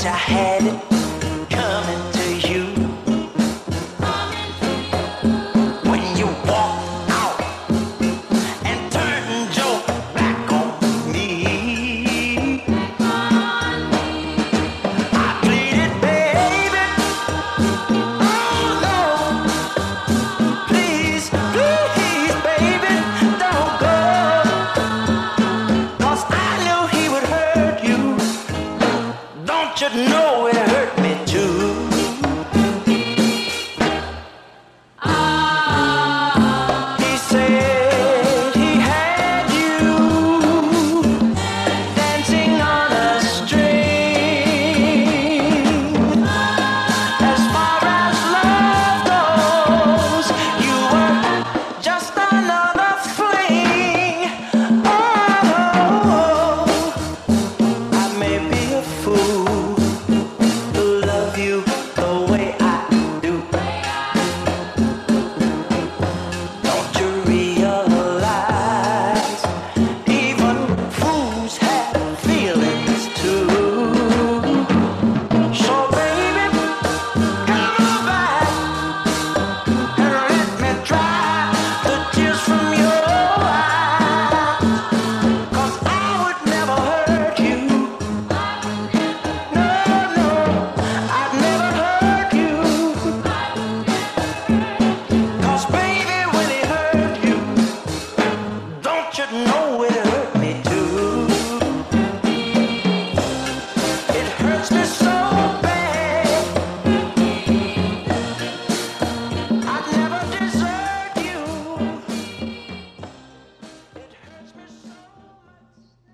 I had it coming to you. When you walked out and turned your back on me, I pleaded, baby, oh no, please, please, baby, don't go, 'cause I knew he would hurt you. Don't you know it hurt me too? He said he had you dancing on a string. As far as love goes, you were just another fling. Oh, I may be a fool,